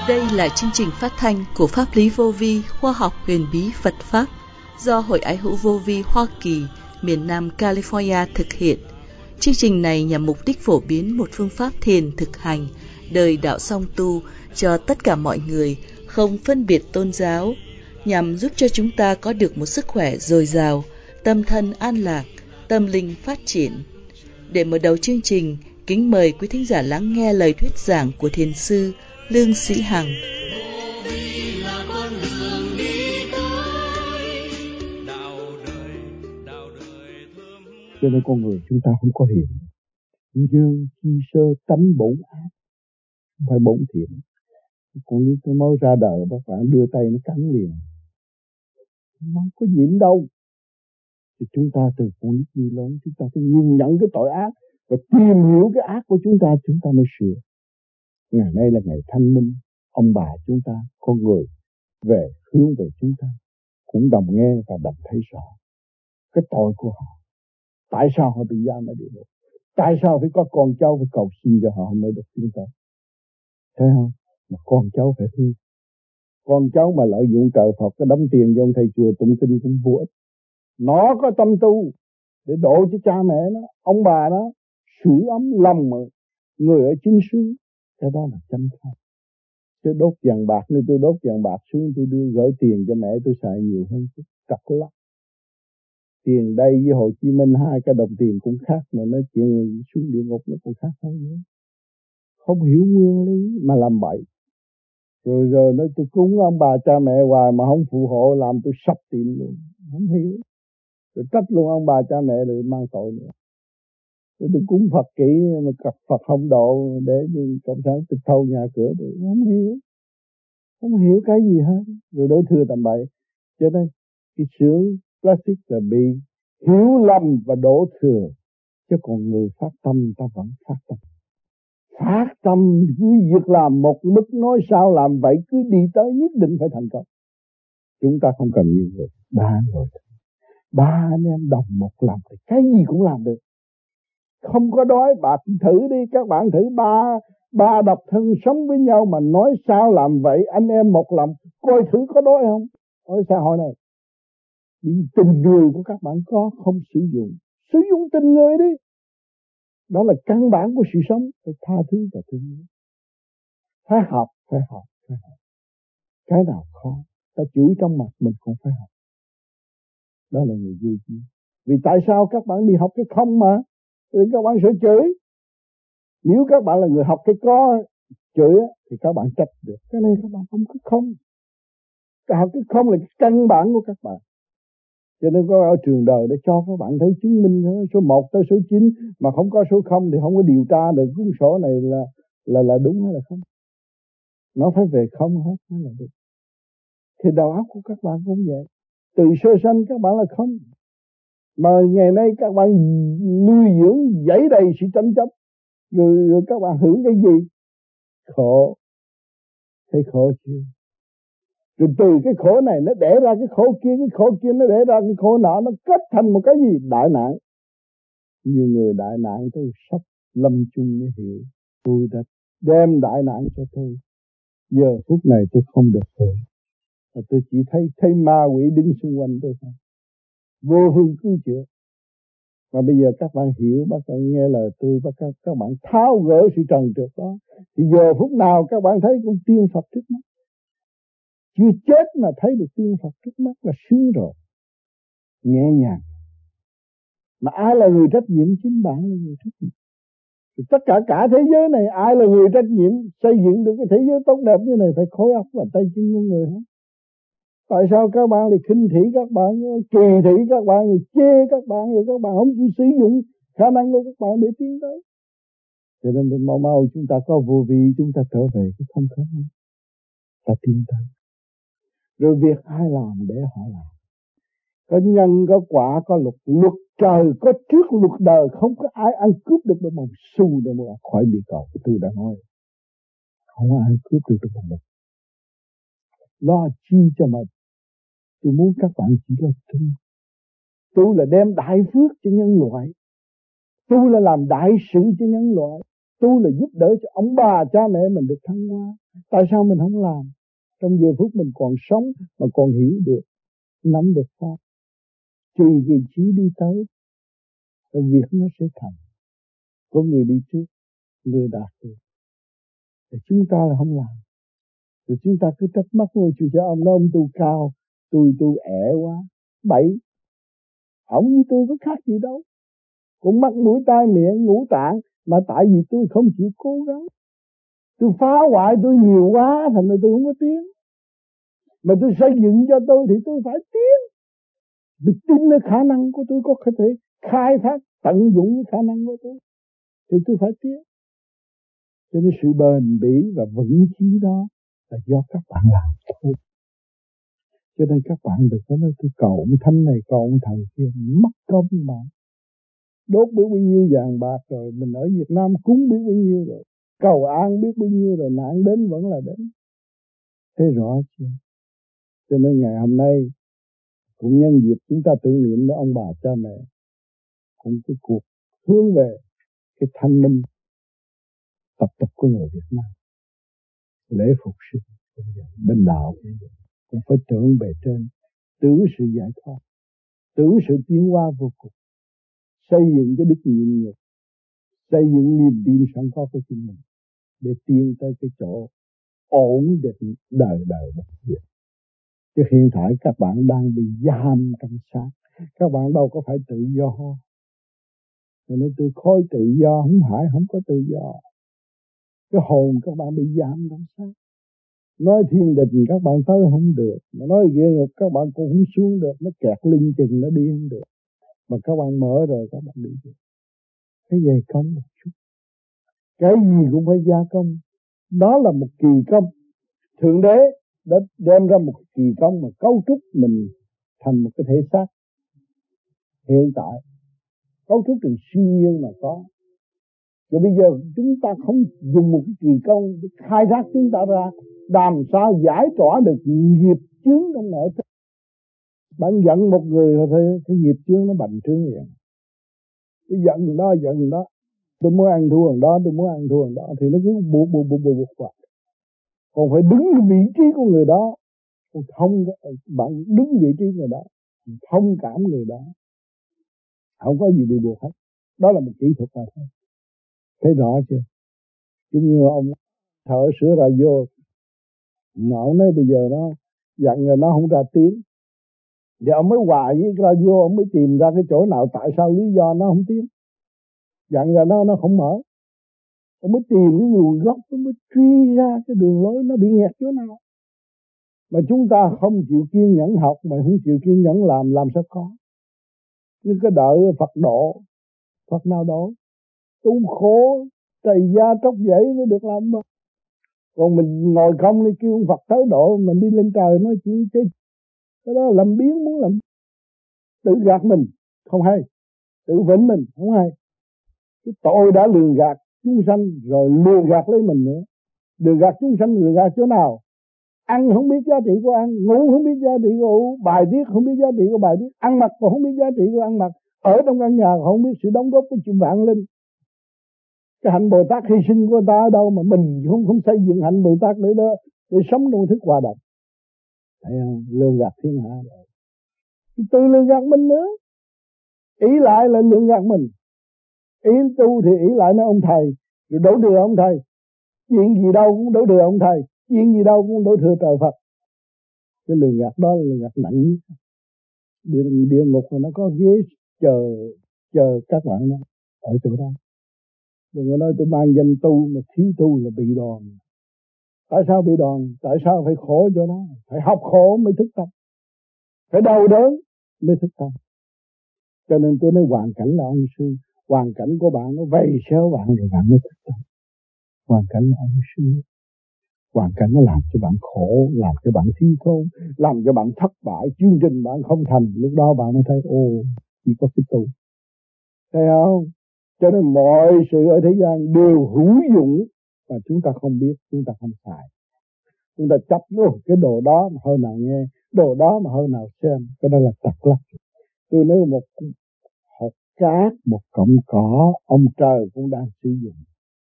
Đây là chương trình phát thanh của Pháp lý Vô Vi Khoa học huyền bí Phật Pháp do Hội Ái hữu Vô Vi Hoa Kỳ, miền Nam California thực hiện. Chương trình này nhằm mục đích phổ biến một phương pháp thiền thực hành, đời đạo song tu cho tất cả mọi người, không phân biệt tôn giáo, nhằm giúp cho chúng ta có được một sức khỏe dồi dào, tâm thân an lạc, tâm linh phát triển. Để mở đầu chương trình, kính mời quý thính giả lắng nghe lời thuyết giảng của Thiền sư Lương Sĩ Hằng. Cho nên con người chúng ta không có hiền, dương chi sơ tánh bổn ác, không phải bổn thiện. Con nít nó mới ra đời, các bạn đưa tay nó cắn liền, nó không có nhịn đâu. Thì chúng ta từ con nít như lớn, chúng ta phải nhìn nhận cái tội ác và tìm hiểu cái ác của chúng ta mới sửa. Ngày nay là ngày thanh minh, ông bà chúng ta, con người về hướng về chúng ta cũng đồng nghe và đồng thấy rõ cái tội của họ. Tại sao họ bị giam ở địa ngục? Tại sao phải có con cháu phải cầu xin cho họ mới được tiến tới? Thấy không? Mà con cháu phải hư. Con cháu mà lợi dụng trời Phật cái đóng tiền cho ông thầy chùa tụng kinh cũng vô ích. Nó có tâm tu để độ cho cha mẹ nó, ông bà nó, sưởi ấm lòng mà người ở chính xứ. Cái đó là chánh pháp. Tôi đốt vàng bạc, nếu tôi đốt vàng bạc xuống tôi đưa gửi tiền cho mẹ tôi xài nhiều hơn chút, cặp lắm. Tiền đây với Hồ Chí Minh hai cái đồng tiền cũng khác, mà nói chuyện xuống địa ngục nó cũng khác hơn nữa. Không hiểu nguyên lý mà làm bậy. Rồi nói tôi cúng ông bà cha mẹ hoài mà không phù hộ, làm tôi sập tiền luôn. Không hiểu. Rồi trách luôn ông bà cha mẹ rồi mang tội nữa. Rồi tôi cúng Phật kỹ mà cặp Phật không độ để cộng sản tịch thâu nhà cửa tôi không hiểu. Không hiểu cái gì hết. Rồi đổ thừa tầm bậy. Cho nên cái xưởng plastic là bị hiểu lầm và đổ thừa. Chứ còn người phát tâm ta vẫn phát tâm. Phát tâm cứ việc làm một mức, nói sao làm vậy, cứ đi tới nhất định phải thành công. Chúng ta không cần nhiều người, ba người, ba anh em đồng một lòng thì cái gì cũng làm được. Không có đói, bạn thử đi, các bạn thử ba độc thân sống với nhau mà nói sao làm vậy, anh em một lòng, coi thử có đói không. Ở xã hội này tình người của các bạn có không sử dụng tình người đi. Đó là căn bản của sự sống. Phải tha thứ và thương yêu. Phải học. Cái nào khó, ta chửi trong mặt mình cũng phải học. Đó là người vô tri. Vì tại sao các bạn đi học cái không mà thì các bạn sẽ chửi. Nếu các bạn là người học cái có chửi thì các bạn trách được. Cái này các bạn không có không. Cái học cái không là cái căn bản của các bạn. Cho nên có ở trường đời để cho các bạn thấy chứng minh số 1 tới số 9 mà không có số 0 thì không có điều tra được cuốn sổ này là đúng hay là không. Nó phải về không hết mới là đúng. Thì đầu óc của các bạn cũng vậy. Từ sơ sanh các bạn là không. Mà ngày nay các bạn nuôi dưỡng dẫy đầy sự tranh chấp. Rồi các bạn hưởng cái gì? Khổ. Thấy khổ chưa? Rồi từ cái khổ này nó đẻ ra cái khổ kia, cái khổ kia nó đẻ ra cái khổ nọ, nó kết thành một cái gì? Đại nạn. Nhiều người đại nạn tới sắp lâm chung mới hiểu. Tôi đã đem đại nạn cho tôi. Giờ phút này tôi không được hưởng. Tôi chỉ thấy ma quỷ đứng xung quanh tôi thôi. Vô phương cứu chữa. Mà bây giờ các bạn hiểu, các bạn nghe lời tôi, các bạn tháo gỡ sự trần trượt đó. Thì giờ phút nào các bạn thấy cũng tiên Phật trước mắt. Chưa chết mà thấy được tiên Phật trước mắt là sướng rồi. Nhẹ nhàng. Mà ai là người trách nhiệm? Chính bạn là người trách nhiệm. Thì tất cả thế giới này ai là người trách nhiệm xây dựng được cái thế giới tốt đẹp như này? Phải khối óc và tay chân của người hết. Tại sao các bạn lại khinh thị các bạn, kỳ thị các bạn, rồi chê các bạn, rồi các bạn không chịu sử dụng khả năng của các bạn để tiến tới? Cho nên mau chúng ta có vô vi, chúng ta trở về cái không khống, ta tiến tới. Rồi việc ai làm để họ làm. Có nhân, có quả, có luật trời có trước luật đời. Không có ai ăn cướp được một xu để mà khỏi địa cầu. Tôi đã nói, không có ai ăn cướp được một đồng. Lo chi cho mà tôi muốn các bạn chỉ là tôi là đem đại phước cho nhân loại. Tôi là làm đại sự cho nhân loại. Tu là giúp đỡ cho ông bà cha mẹ mình được thăng hoa. Tại sao mình không làm? Trong giờ phút mình còn sống mà còn hiểu được, nắm được pháp, trì kỳ trí đi tới, rồi việc nó sẽ thành. Có người đi trước, người đạt được. Thì chúng ta là không làm. Rồi chúng ta cứ trách móc ngôi chùa cho ông đó, ông tu cao, tôi ẻ quá. Bậy, ông với tôi có khác gì đâu. Cũng mắt mũi tai miệng ngũ tạng, mà tại vì tôi không chịu cố gắng. Tôi phá hoại tôi nhiều quá, thành ra tôi không có tiếng. Mà tôi xây dựng cho tôi thì tôi phải tiến. Tôi tin ở khả năng của tôi, có thể khai thác tận dụng cái khả năng của tôi thì tôi phải tiến. Cho nên sự bền bỉ và vững chí đó là do các bạn làm thôi. Cho nên các bạn đừng có nói tôi cầu ông thánh này, cầu ông thần kia, mất công mà. Đốt biết bao nhiêu vàng bạc rồi, mình ở Việt Nam cúng biết bao nhiêu rồi, cầu an biết bao nhiêu rồi, nạn đến vẫn là đến. Thế rõ chưa? Cho nên ngày hôm nay cũng nhân dịp chúng ta tưởng niệm đến ông bà cha mẹ, cũng cái cuộc hướng về cái thanh minh tập tục của người Việt Nam, lễ phục sinh bên đạo cũng phải tưởng bề trên, tưởng sự giải thoát, tưởng sự tiến hóa vô cùng, xây dựng cái đức nhịn nhục, xây dựng niềm tin sẵn có của chính mình để tiến tới cái chỗ ổn định đời đời bất diệt. Chứ hiện tại các bạn đang bị giam trong xác, các bạn đâu có phải tự do. Cho nên tôi khối tự do, không có tự do. Cái hồn các bạn bị giam trong xác. Nói thiên đình các bạn tới không được, mà nói địa ngục các bạn cũng không xuống được, nó kẹt linh chừng nó đi không được. Mà các bạn mở rồi các bạn đi được. Cái dày công một chút, cái gì cũng phải gia công. Đó là một kỳ công. Thượng đế đã đem ra một kỳ công mà cấu trúc mình thành một cái thể xác hiện tại, cấu trúc từ siêu nhiên mà có. Rồi bây giờ chúng ta không dùng một cái kỳ công để khai thác chúng ta ra, làm sao giải tỏa được nghiệp chướng trong nội thức. Bạn giận một người thì cái nghiệp chướng nó bành trướng liền. Tôi giận thằng đó, tôi muốn ăn thua thằng đó, thì nó cứ buộc vào. Còn phải đứng vị trí của người đó, không, bạn đứng vị trí người đó, thông cảm người đó, không có gì bị buộc hết. Đó là một kỹ thuật mà thôi. Thấy rõ chưa? Giống như ông thợ sửa radio, nó nói bây giờ nó dặn rồi nó không ra tiếng, thì ông mới hoài với radio, ông mới tìm ra cái chỗ nào tại sao lý do nó không tiếng. Dặn rồi nó không mở, ông mới tìm cái nguồn gốc, ông mới truy ra cái đường lối nó bị nghẹt chỗ nào. Mà chúng ta không chịu kiên nhẫn học, mà không chịu kiên nhẫn làm sao có. Nhưng cái đợi Phật độ, Phật nào độ? Tu khổ, trầy da tróc dãy mới được làm mà. Còn mình ngồi không đi kêu Phật tới độ, mình đi lên trời nói chuyện chứ. Cái đó làm biến, muốn làm tự gạt mình, không hay. Tự vĩnh mình, không hay. Cái tội đã lừa gạt chúng sanh rồi lừa gạt lấy mình nữa. Lừa gạt chúng sanh, lừa gạt chỗ nào? Ăn không biết giá trị của ăn, ngủ không biết giá trị của ngủ, bài tiết không biết giá trị của bài tiết, ăn mặc còn không biết giá trị của ăn mặc, ở trong căn nhà không biết sự đóng góp của chim vạn linh. Cái hạnh Bồ Tát hy sinh của ta ở đâu mà mình không xây dựng hạnh Bồ Tát nữa đó, để sống trong thức hòa đồng. Thấy không? Lừa gạt thiên hạ rồi. Tự lừa gạt mình nữa. Ý lại là lừa gạt mình. Ý tu thì ý lại nói ông thầy, rồi đổ thừa ông thầy. Chuyện gì đâu cũng đổ thừa ông thầy, chuyện gì đâu cũng đổ thừa trời Phật. Cái lừa gạt đó là lừa gạt nặng nhất. Địa ngục mà nó có ghế chờ các bạn đó, ở chỗ đó. Đừng có nói tôi mang danh tu mà thiếu tu là bị đòn. Tại sao bị đòn? Tại sao phải khổ cho nó? Phải học khổ mới thức tâm, phải đau đớn mới thức tâm. Cho nên tôi nói hoàn cảnh là ông sư, hoàn cảnh của bạn nó vầy xéo bạn rồi bạn mới thức tâm. Hoàn cảnh là ông sư, hoàn cảnh nó làm cho bạn khổ, làm cho bạn thiếu thốn, làm cho bạn thất bại, chương trình bạn không thành. Lúc đó bạn mới thấy chỉ có cái tu. Thấy không? Cho nên mọi sự ở thế gian đều hữu dụng, mà chúng ta không biết, chúng ta không xài. Chúng ta chấp luôn cái đồ đó mà hơi nào nghe, đồ đó mà hơi nào xem, cái đó là tật lắm. Tôi nói một hột cát, một cọng cỏ, ông trời cũng đang sử dụng.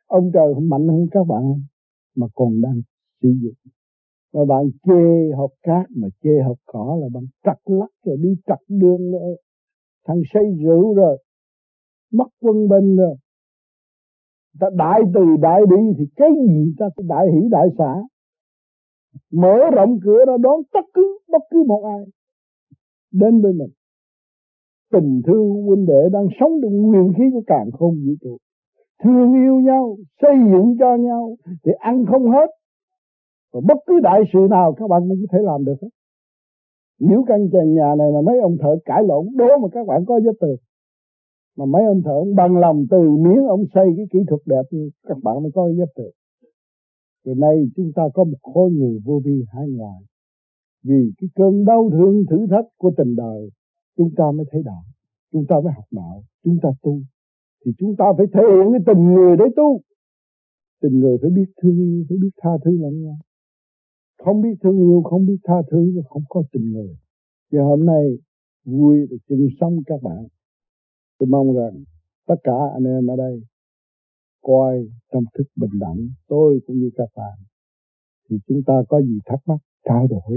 Ông trời không mạnh hơn các bạn mà còn đang sử dụng. Mà bạn chê hộp cát mà chê hộp cỏ là bạn trật lắc rồi, đi trật đường rồi, thằng say rượu rồi, mất quân bình rồi. Ta đại từ đại bi thì cái gì ta phải đại hỷ đại xả, mở rộng cửa ra đón bất cứ một ai đến với mình. Tình thương huynh đệ đang sống trong nguyên khí của càn khôn vũ trụ, thương yêu nhau, xây dựng cho nhau thì ăn không hết. Và bất cứ đại sự nào các bạn cũng có thể làm được hết. Nếu căn nhà này mà mấy ông thợ cãi lộn đố mà các bạn có vết tường, mà mấy ông thợ ông bằng lòng từ miếng ông xây cái kỹ thuật đẹp thì các bạn mới có vết tường. Rồi nay chúng ta có một khối người vô vi hải ngoại. Vì cái cơn đau thương thử thách của tình đời, chúng ta mới thấy đạo, chúng ta mới học đạo, chúng ta tu. Thì chúng ta phải thể hiện cái tình người để tu. Tình người phải biết thương yêu, phải biết tha thứ lẫn nhau. Không biết thương yêu, không biết tha thứ thì không có tình người. Và hôm nay vui được chừng sống các bạn. Tôi mong rằng tất cả anh em ở đây coi trong thức bình đẳng, tôi cũng như các bạn. Thì chúng ta có gì thắc mắc trao đổi,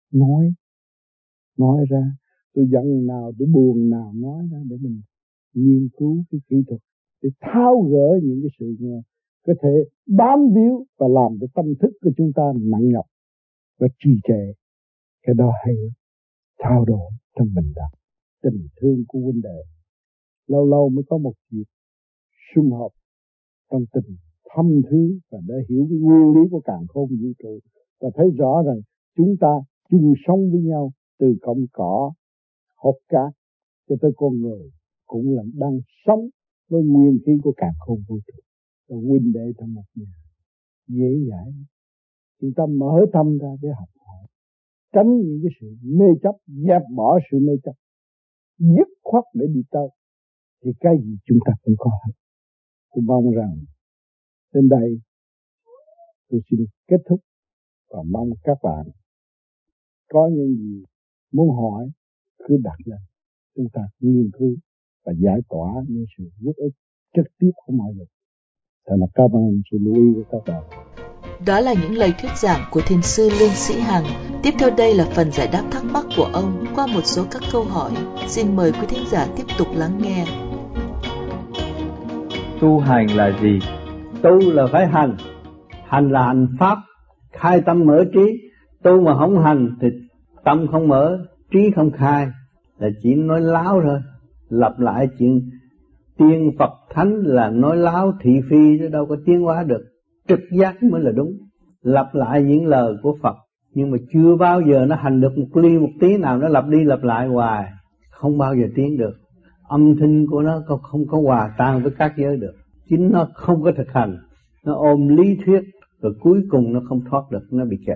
nói ra. Tôi giận nào, tôi buồn nào nói ra để mình nghiên cứu cái kỹ thuật, để tháo gỡ những cái sự có thể bám víu và làm cho tâm thức của chúng ta nặng nhọc và trì trệ. Cái đó hay trao đổi trong bình đẳng, tình thương của huynh đệ. Lâu lâu mới có một dịp sum họp trong tình thâm thúy và để hiểu cái nguyên lý của càn khôn vũ trụ và thấy rõ rằng chúng ta chung sống với nhau từ cọng cỏ, hột cát cho tới con người cũng là đang sống với nguyên khí của càn khôn vũ trụ. Và huynh đệ trong một nhà dễ dãi. Chúng ta mở tâm ra để học hỏi, tránh những cái sự mê chấp, dẹp bỏ sự mê chấp, dứt khoát để đi tới thì cái gì chúng ta cũng có hết. Tôi mong rằng đến đây tôi xin kết thúc và mong các bạn có những gì muốn hỏi cứ đặt lên, chúng ta nghiên cứu và giải tỏa những sự uất ức trực tiếp của mọi người. Thật là cảm ơn sự lưu ý của các bạn. Đó là những lời thuyết giảng của Thiền sư Lương Sĩ Hằng. Tiếp theo đây là phần giải đáp thắc mắc của ông qua một số các câu hỏi. Xin mời quý thính giả tiếp tục lắng nghe. Tu hành là gì? Tu là phải hành. Hành là hành pháp, khai tâm mở trí. Tu mà không hành thì tâm không mở, trí không khai, là chỉ nói láo thôi. Lặp lại chuyện tiên Phật Thánh là nói láo thị phi chứ đâu có tiến hóa được. Trực giác mới là đúng. Lặp lại những lời của Phật, nhưng mà chưa bao giờ nó hành được một ly một tí nào, nó lặp đi lặp lại hoài, không bao giờ tiến được. Âm thanh của nó không có hòa tan với các giới được. Chính nó không có thực hành, nó ôm lý thuyết rồi cuối cùng nó không thoát được, nó bị kẹt.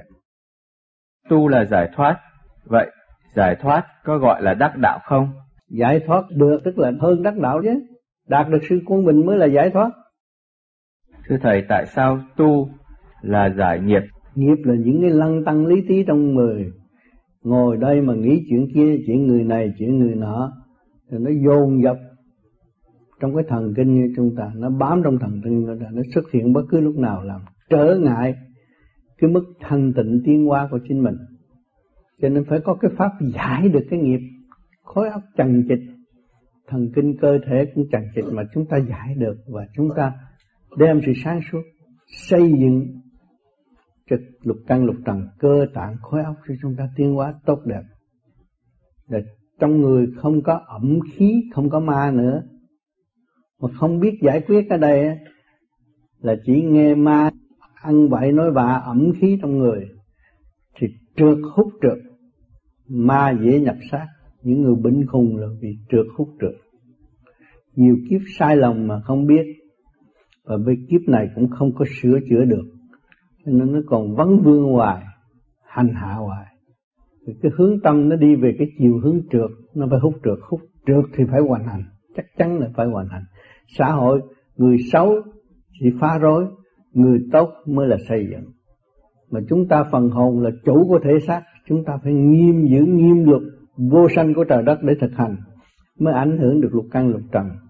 Tu là giải thoát. Vậy giải thoát có gọi là đắc đạo không? Giải thoát được tức là hơn đắc đạo chứ. Đạt được sự quân bình mới là giải thoát. Thưa Thầy, tại sao tu là giải nghiệp? Nghiệp là những cái lăng tăng lý trí trong người. Ngồi đây mà nghĩ chuyện kia, chuyện người này, chuyện người nọ, rồi nó dồn dập trong cái thần kinh như chúng ta, nó bám trong thần kinh của ta, nó xuất hiện bất cứ lúc nào làm trở ngại cái mức thanh tịnh tiến hóa của chính mình. Cho nên phải có cái pháp giải được cái nghiệp. Khối óc chằng chịt, thần kinh cơ thể cũng chằng chịt mà chúng ta giải được, và chúng ta đem sự sáng suốt xây dựng trực lục căn lục trần cơ tạng khối óc cho chúng ta tiến hóa tốt đẹp. Để trong người không có ẩm khí, không có ma nữa. Mà không biết giải quyết ở đây là chỉ nghe ma ăn bậy nói bạ, ẩm khí trong người thì trượt hút trượt, ma dễ nhập xác. Những người bệnh khùng là vì trượt hút trượt. Nhiều kiếp sai lầm mà không biết, và với kiếp này cũng không có sửa chữa được, cho nên nó còn vấn vương hoài, hành hạ hoài. Thì cái hướng tâm nó đi về cái chiều hướng trượt, nó phải hút trượt thì phải hoàn hành, chắc chắn là phải hoàn hành. Xã hội người xấu chỉ phá rối, người tốt mới là xây dựng. Mà chúng ta phần hồn là chủ của thể xác, chúng ta phải nghiêm giữ nghiêm luật vô sanh của trời đất để thực hành, mới ảnh hưởng được lục căn lục trần.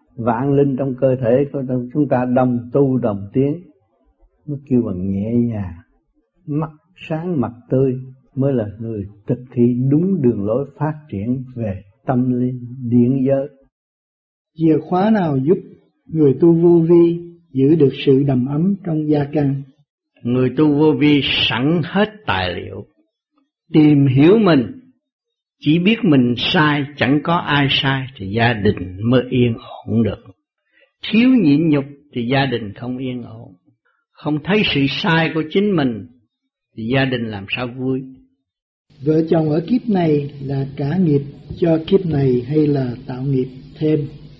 vạn linh trong cơ thể của chúng ta đồng tu đồng tiến, mới kêu bằng nhẹ nhàng, mắt sáng mặt tươi, mới là người thực thi đúng đường lối phát triển về tâm linh điển giới. Chìa khóa nào giúp người tu vô vi giữ được sự đầm ấm trong gia can? Người tu vô vi sẵn hết tài liệu, tìm hiểu mình, chỉ biết mình sai, chẳng có ai sai thì gia đình mới yên ổn được. Thiếu nhịn nhục thì gia đình không yên ổn. Không thấy sự sai của chính mình thì gia đình làm sao vui. Vợ chồng ở kiếp này là trả nghiệp cho kiếp này hay là tạo nghiệp thêm?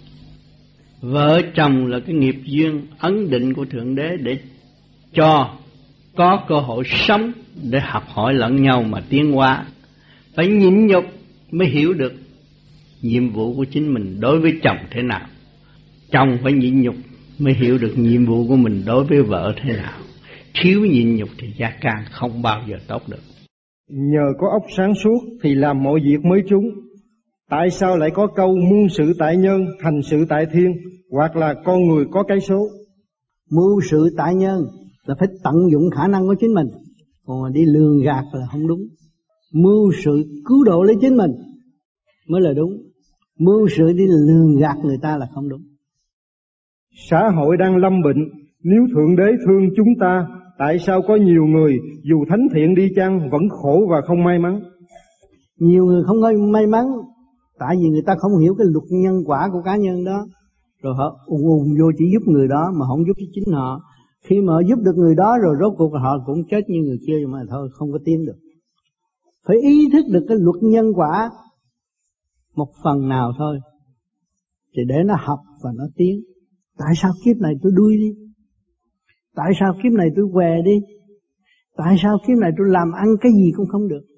Vợ chồng là cái nghiệp duyên ấn định của Thượng Đế để cho có cơ hội sống, để học hỏi lẫn nhau mà tiến hóa. Phải nhịn nhục mới hiểu được nhiệm vụ của chính mình đối với chồng thế nào. Chồng phải nhịn nhục mới hiểu được nhiệm vụ của mình đối với vợ thế nào. Thiếu nhịn nhục thì gia can không bao giờ tốt được. Nhờ có óc sáng suốt thì làm mọi việc mới trúng. Tại sao lại có câu muôn sự tại nhân, thành sự tại thiên, hoặc là con người có cái số? Mưu sự tại nhân là phải tận dụng khả năng của chính mình, còn mà đi lường gạt là không đúng. Mưu sự cứu độ lấy chính mình mới là đúng. Mưu sự đi lường gạt người ta là không đúng. Xã hội đang lâm bệnh, nếu Thượng Đế thương chúng ta, tại sao có nhiều người dù thánh thiện đi chăng vẫn khổ và không may mắn? Nhiều người không có may mắn tại vì người ta không hiểu cái luật nhân quả của cá nhân đó, rồi họ ùn vô chỉ giúp người đó mà không giúp cho chính họ. Khi mà họ giúp được người đó rồi rốt cuộc họ cũng chết như người kia, mà thôi không có tiến được. Phải ý thức được cái luật nhân quả một phần nào thôi, thì để nó học và nó tiến. Tại sao kiếp này tôi đuôi đi? Tại sao kiếp này tôi què đi? Tại sao kiếp này tôi làm ăn cái gì cũng không được?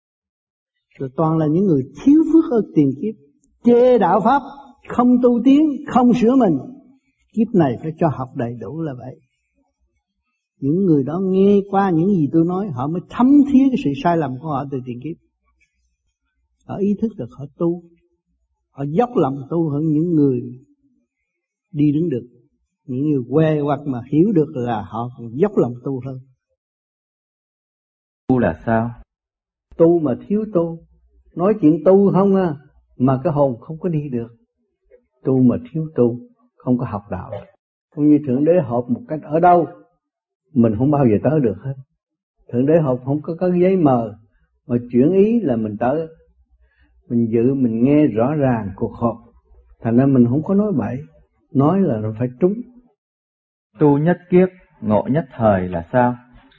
Rồi toàn là những người thiếu phước ở tiền kiếp, chê đạo pháp, không tu tiến, không sửa mình. Kiếp này phải cho học đầy đủ là vậy. Những người đó nghe qua những gì tôi nói, họ mới thấm thía cái sự sai lầm của họ từ tiền kiếp. Họ ý thức được họ tu, họ dốc lòng tu hơn những người đi đứng được. Những người quê hoặc mà hiểu được là họ còn dốc lòng tu hơn. Tu là sao? Tu mà thiếu tu, nói chuyện tu không à, mà cái hồn không có đi được. Tu mà thiếu tu, không có học đạo. Cũng như Thượng Đế họp một cách ở đâu, mình không bao giờ tới được hết. Thượng Đế họp không có giấy mờ, mà chuyển ý là mình tới. Mình dự, mình nghe rõ ràng cuộc họp, thành ra mình không có nói bậy, nói là nó phải trúng. Tu nhất kiếp, ngộ nhất thời là sao?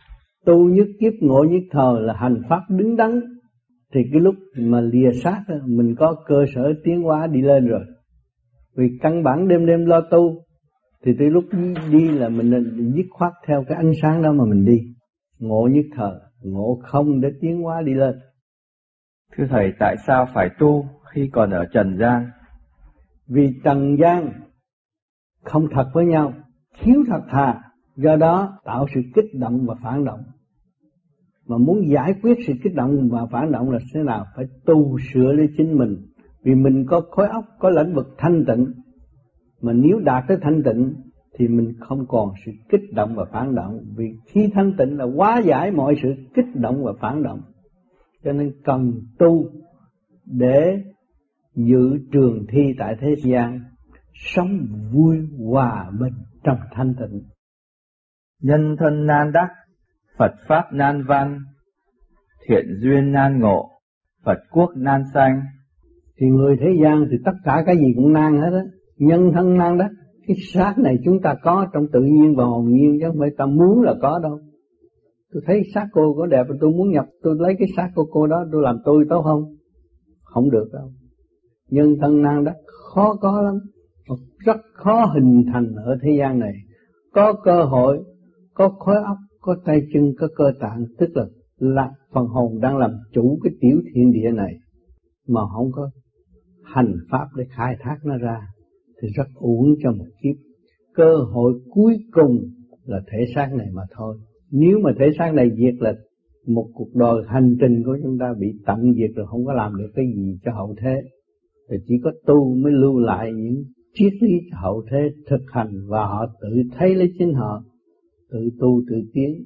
Tu nhất kiếp, ngộ nhất thời là hành pháp đứng đắn. Thì cái lúc mà lìa xác đó, mình có cơ sở tiến hóa đi lên rồi. Vì căn bản đêm lo tu, thì tới lúc đi là mình dứt khoát theo cái ánh sáng đó mà mình đi. Ngộ nhất thời, ngộ không để tiến hóa đi lên. Thưa Thầy, tại sao phải tu khi còn ở trần gian? Vì trần gian không thật với nhau, thiếu thật thà, do đó tạo sự kích động và phản động. Mà muốn giải quyết sự kích động và phản động là thế nào? Phải tu sửa lấy chính mình. Vì mình có khối óc, có lĩnh vực thanh tịnh. Mà nếu đạt tới thanh tịnh thì mình không còn sự kích động và phản động. Vì khi thanh tịnh là hóa giải mọi sự kích động và phản động. Cho nên cần tu để giữ trường thi tại thế gian, sống vui hòa bình trong thanh tịnh. Nhân thân nan đắc, Phật Pháp nan văn, thiện duyên nan ngộ, Phật quốc nan sanh. Thì người thế gian thì tất cả cái gì cũng nan hết á. Nhân thân nan đắc, cái xác này chúng ta có trong tự nhiên và hồn nhiên, chứ không phải ta muốn là có đâu. Tôi thấy xác cô có đẹp, tôi muốn nhập, tôi lấy cái xác của cô đó, tôi làm tôi tốt không? Không được đâu. Nhân thân nan đắc khó có lắm, rất khó hình thành ở thế gian này. Có cơ hội, có khối óc, có tay chân, có cơ tạng, tức là phần hồn đang làm chủ cái tiểu thiên địa này, mà không có hành pháp để khai thác nó ra, thì rất uổng cho một kiếp. Cơ hội cuối cùng là thể xác này mà thôi. Nếu mà thể xác này diệt là một cuộc đời hành trình của chúng ta bị tận diệt rồi, không có làm được cái gì cho hậu thế. Thì chỉ có tu mới lưu lại những triết lý cho hậu thế thực hành, và họ tự thấy lấy chính họ, tự tu tự tiến.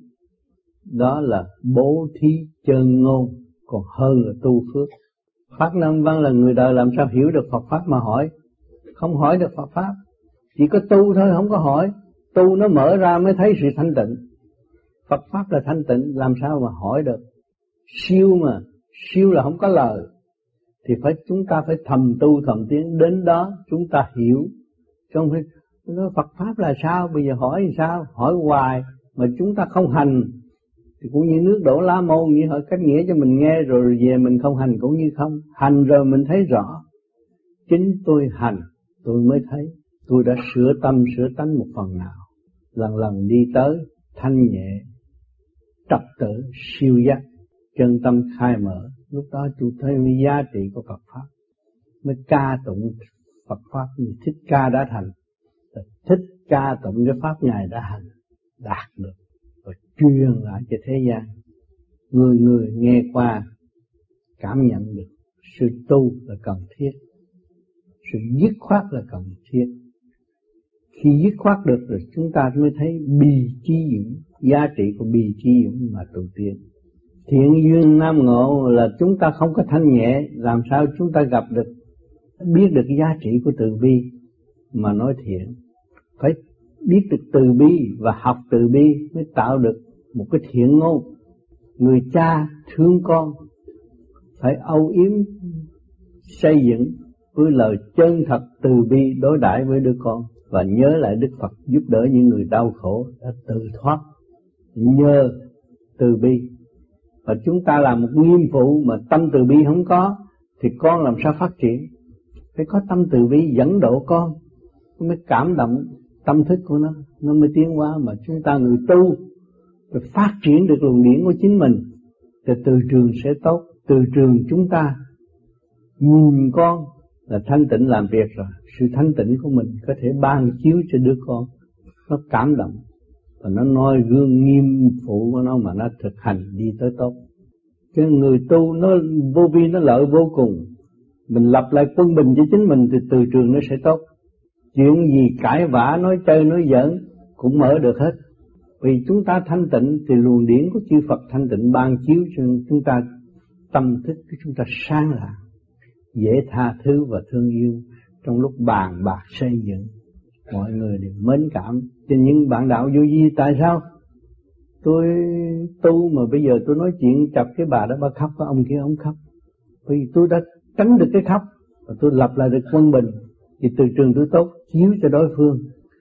Đó là bố thí chân ngôn còn hơn là tu phước. Pháp Nam Văn là người đời làm sao hiểu được Phật Pháp mà hỏi, không hỏi được Phật Pháp. Chỉ có tu thôi, không có hỏi. Tu nó mở ra mới thấy sự thanh tịnh. Phật Pháp là thanh tịnh, làm sao mà hỏi được. Siêu mà, siêu là không có lời. Thì chúng ta phải thầm tu thầm tiến, đến đó chúng ta hiểu. Chứ không phải nói Phật Pháp là sao, bây giờ hỏi thì sao, hỏi hoài mà chúng ta không hành. Thì cũng như nước đổ lá môn, như hỏi cách nghĩa cho mình nghe rồi về mình không hành cũng như không. Hành rồi mình thấy rõ. Chính tôi hành, tôi mới thấy tôi đã sửa tâm sửa tánh một phần nào. Lần lần đi tới thanh nhẹ, trật tự, siêu giác, chân tâm khai mở. Lúc đó tôi thấy giá trị của Phật Pháp, mới ca tụng Phật Pháp như Thích Ca đã thành. Thích ca tụng cái Pháp Ngài đã hành, đạt được, và truyền lại cho thế gian. Người người nghe qua, cảm nhận được sự tu là cần thiết, sự dứt khoát là cần thiết. Khi dứt khoát được rồi chúng ta mới thấy bì trí dũng, giá trị của bì trí dũng mà tu tiến. Thiện duyên nam ngộ là chúng ta không có thanh nhẹ, làm sao chúng ta gặp được, biết được cái giá trị của từ bi mà nói thiện. Phải biết được từ bi và học từ bi mới tạo được một cái thiện ngôn. Người cha thương con phải âu yếm xây dựng với lời chân thật từ bi đối đãi với đứa con, và nhớ lại Đức Phật giúp đỡ những người đau khổ đã tự thoát nhờ từ bi. Và chúng ta làm một nghiêm phụ mà tâm từ bi không có thì con làm sao phát triển. Phải có tâm từ bi dẫn độ con, nó mới cảm động tâm thức của nó mới tiến hóa. Mà chúng ta người tu rồi phát triển được luồng điển của chính mình thì từ trường sẽ tốt. Từ trường chúng ta nhìn con là thanh tịnh làm việc rồi, sự thanh tịnh của mình có thể ban chiếu cho đứa con, nó cảm động và nó noi gương nghiêm phụ của nó mà nó thực hành đi tới tốt. Cái người tu nó vô vi, nó lợi vô cùng. Mình lập lại quân bình cho chính mình thì từ trường nó sẽ tốt. Chuyện gì cãi vã, nói chơi, nói giỡn cũng mở được hết. Vì chúng ta thanh tịnh thì luồng điển của chư Phật thanh tịnh ban chiếu cho chúng ta, tâm thức của chúng ta sáng lạng, dễ tha thứ và thương yêu. Trong lúc bàn bạc xây dựng, mọi người đều mến cảm. Cho những bạn đạo vô vi, tại sao tôi tu mà bây giờ tôi nói chuyện chọc cái bà đó bà khóc, cái ông kia ông khóc? Vì tôi đã tránh được cái khóc và tôi lập lại được quân bình, thì từ trường tôi tốt chiếu cho đối phương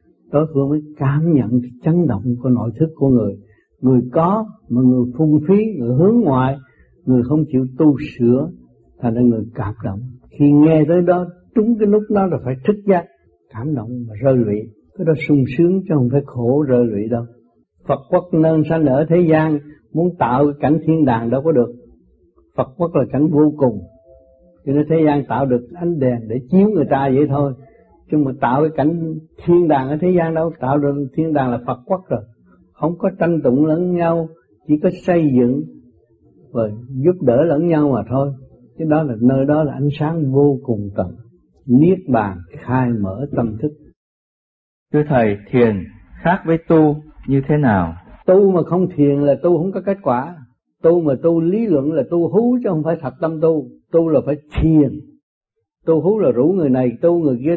mới cảm nhận cái chấn động của nội thức của người. Người có mà người phung phí, người hướng ngoại, người không chịu tu sửa, thành ra người cảm động. Khi nghe tới đó, trúng cái nút đó là phải thức giác, cảm động và rơi lụy. Cái đó sung sướng chứ không phải khổ rơi lụy đâu. Phật quốc nên sanh ở thế gian, muốn tạo cái cảnh thiên đàng đâu có được. Phật quốc là cảnh vô cùng, cho nên thế gian tạo được ánh đèn để chiếu người ta vậy thôi. Chứ mà tạo cái cảnh thiên đàng ở thế gian đâu, tạo được thiên đàng là Phật quốc rồi. Không có tranh tụng lẫn nhau, chỉ có xây dựng và giúp đỡ lẫn nhau mà thôi. Cái đó là nơi đó là ánh sáng vô cùng tận, niết bàn khai mở tâm thức. Thưa Thầy, thiền khác với tu như thế nào? Tu mà không thiền là tu không có kết quả. Tu mà tu lý luận là tu hú chứ không phải thật tâm tu. Tu là phải thiền. Tu hú là rủ người này tu, người kia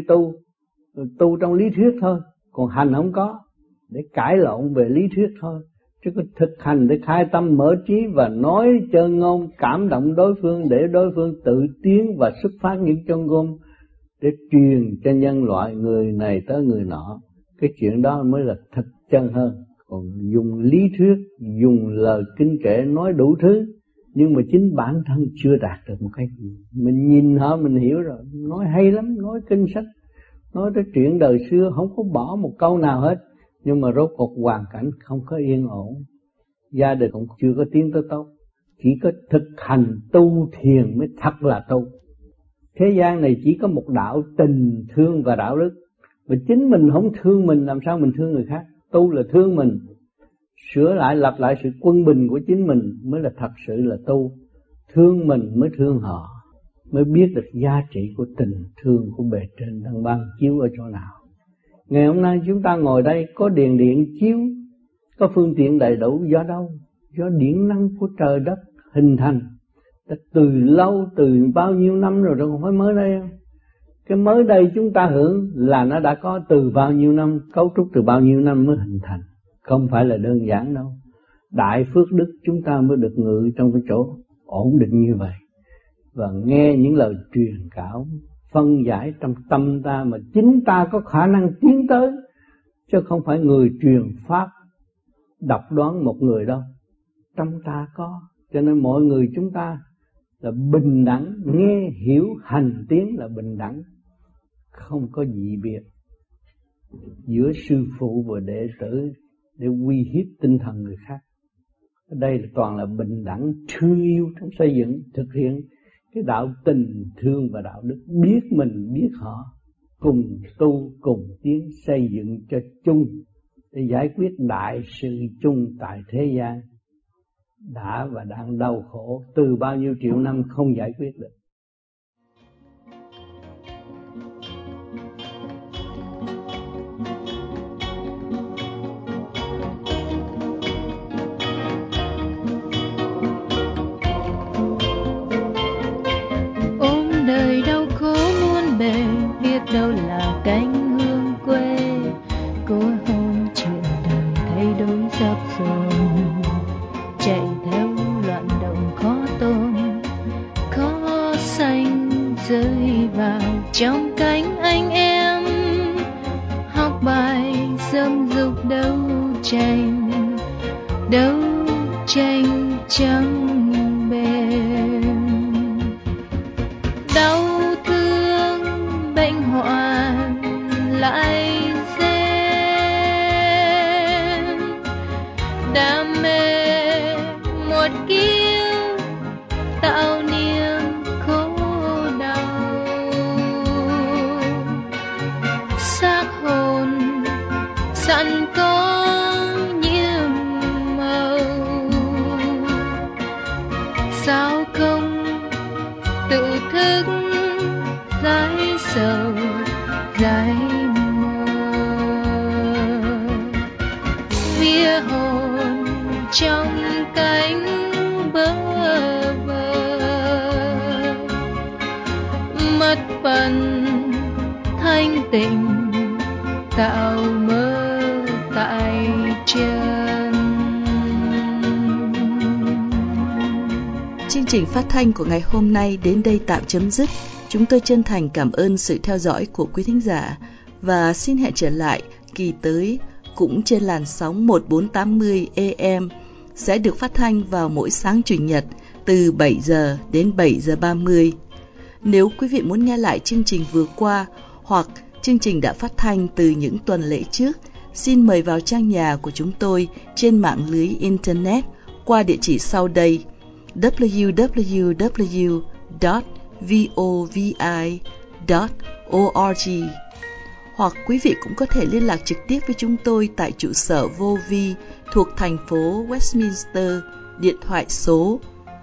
tu trong lý thuyết thôi. Còn hành không có, để cãi lộn về lý thuyết thôi. Chứ có thực hành để khai tâm mở trí và nói chân ngôn cảm động đối phương, để đối phương tự tiến và xuất phát những chân ngôn để truyền cho nhân loại, người này tới người nọ. Cái chuyện đó mới là thực chân hơn. Còn dùng lý thuyết, dùng lời kinh kệ nói đủ thứ, nhưng mà chính bản thân chưa đạt được một cái gì. Mình nhìn họ mình hiểu rồi, nói hay lắm, nói kinh sách, nói tới chuyện đời xưa không có bỏ một câu nào hết. Nhưng mà rốt cuộc hoàn cảnh không có yên ổn, gia đình cũng chưa có tiến tới tốt. Chỉ có thực hành tu thiền mới thật là tu. Thế gian này chỉ có một đạo tình thương và đạo đức. Mà chính mình không thương mình, làm sao mình thương người khác? Tu là thương mình, sửa lại lập lại sự quân bình của chính mình mới là thật sự là tu. Thương mình mới thương họ. mới biết được giá trị của tình thương của bề trên đang ban chiếu ở chỗ nào. Ngày hôm nay chúng ta ngồi đây có đèn điện chiếu, có phương tiện đầy đủ, do đâu? Do điện năng của trời đất hình thành. Từ lâu, từ bao nhiêu năm rồi, không phải mới đây không? Cái mới đây chúng ta hưởng là nó đã có từ bao nhiêu năm, cấu trúc từ bao nhiêu năm mới hình thành. Không phải là đơn giản đâu. Đại phước đức chúng ta mới được ngự trong cái chỗ ổn định như vậy. Và nghe những lời truyền cảm, phân giải trong tâm ta mà chính ta có khả năng tiến tới. Chứ không phải người truyền pháp độc đoán một người đâu. Trong ta có. Cho nên mọi người chúng ta là bình đẳng, nghe, hiểu, hành tiến là bình đẳng. Không có dị biệt giữa sư phụ và đệ tử để uy hiếp tinh thần người khác. Ở đây là toàn là bình đẳng, thương yêu trong xây dựng, thực hiện cái đạo tình thương và đạo đức, biết mình biết họ, cùng tu cùng tiến xây dựng cho chung để giải quyết đại sự chung tại thế gian đã và đang đau khổ từ bao nhiêu triệu năm không giải quyết được. Ôm đời đau khổ muôn bề, biết đâu là cánh hương quê. Cố hôn chuyện đời thay đổi sắp rồi, chạy theo loạn động khó tôn, khó xanh rơi vào trong cánh anh em. Học bài dâm dục đấu tranh chẳng bền. Đau thương bệnh hoạn lại rên, đam mê một kiếp tạo niềm khổ đau. Xác hồn sẵn có nhiệm màu, sao không tự thức giải sầu giải mơ. Vía hồn trong cánh bơ vơ, mất phần thanh tịnh tạo mơ tại chân. Chương trình phát thanh của ngày hôm nay đến đây tạm chấm dứt. Chúng tôi chân thành cảm ơn sự theo dõi của quý thính giả và xin hẹn trở lại kỳ tới cũng trên làn sóng 1480 AM sẽ được phát thanh vào mỗi sáng Chủ nhật từ 7 giờ đến 7 giờ 30. Nếu quý vị muốn nghe lại chương trình vừa qua hoặc chương trình đã phát thanh từ những tuần lễ trước, xin mời vào trang nhà của chúng tôi trên mạng lưới Internet qua địa chỉ sau đây: www.vovi.org. Hoặc quý vị cũng có thể liên lạc trực tiếp với chúng tôi tại trụ sở Vô Vi thuộc thành phố Westminster, điện thoại số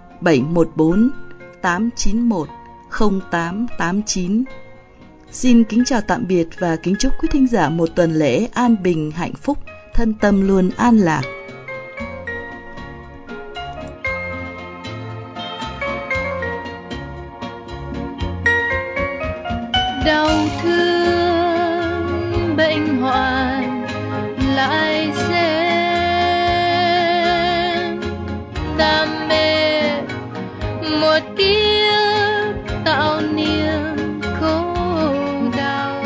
714-891-0889. Xin kính chào tạm biệt và kính chúc quý thính giả một tuần lễ an bình, hạnh phúc, thân tâm luôn an lạc. Đau thương bệnh hoạn lại rên, đam mê một kiếp tạo niềm khổ đau.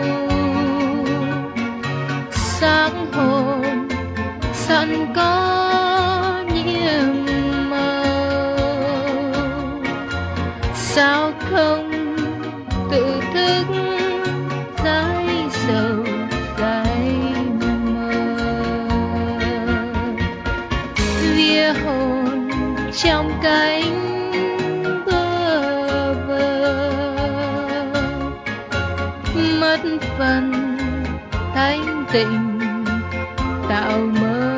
Xác hồn sẵn có nhiệm màu, sao không tự thức giải sầu giải mơ. Vía hồn trong cánh bơ vơ, mất phần thanh tịnh tạo mơ